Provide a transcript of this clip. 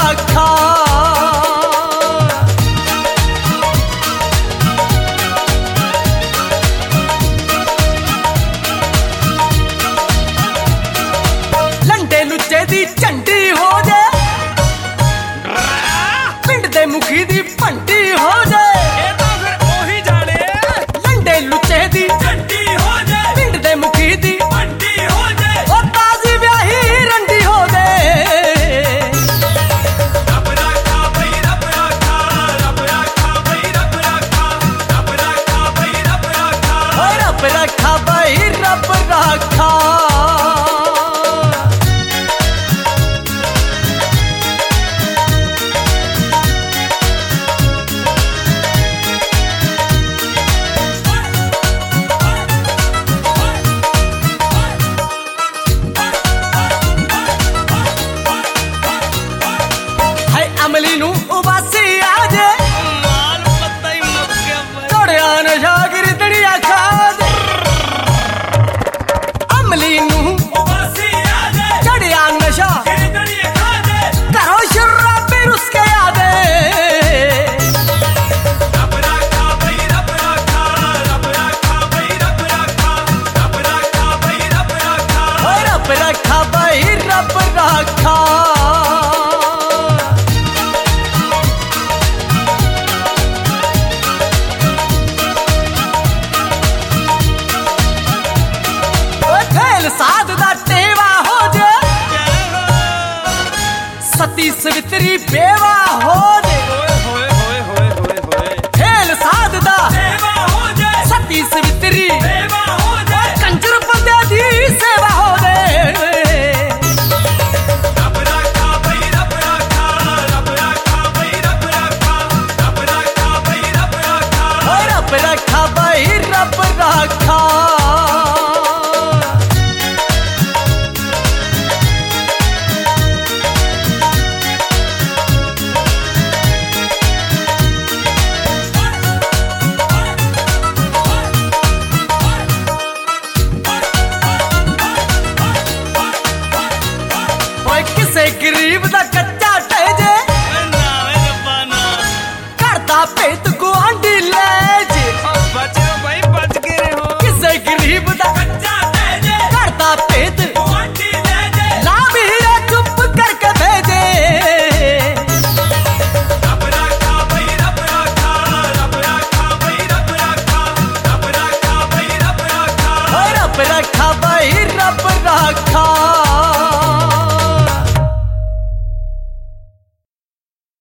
राखा। लंडे लुच्चे दी झंडी हो जाए, पिंड दे मुखी दी भंडी हो जाए। ये तो फिर ओही जाने। लंडे लुच्चे दी झंडी हो जाए, पिंड दे मुखी दी भंडी हो जाए, ओ ताजी ब्याही रंडी हो जाए। रब राखा भाई रब राखा, रब राखा भाई रब राखा, रब राखा भाई रब राखा। ओ रब रखा भाई रब रखा। अमली नू उबासी आजे, माल पत्ता ही मुक गया भाई। तोड़िया नशा गिरदड़िया खा दे। अमली नू उबासी आ जाए, चढ़िया नशा गिरदड़ी खा दे। करो शराबी रुसके यादे। रब राखा भाई रब राखा, रब राखा भाई रब राखा, रब राखा भाई रब राखा। ओ रब रखा भाई रब रखा। साध दा टेवा हो जाए, सती सवित्री बेवा हो जाए। होए होए होए होए होए। खेल साध दा सेवा हो जाए, सती सवित्री सेवा हो जाए, कंजर बंदे दी सेवा हो जाए। रब राखा भाई रब राखा, रब राखा भाई रब राखा, रब राखा भाई रब राखा। ओ रब रखा भाई रब रखा। ओए किसे गरीब दा कच्चा टहजे, नावे रब्बाना। करता पेट को आंडी ले जे। बचे हो भाई, बच गए हो। किसे गरीब दा कच्चा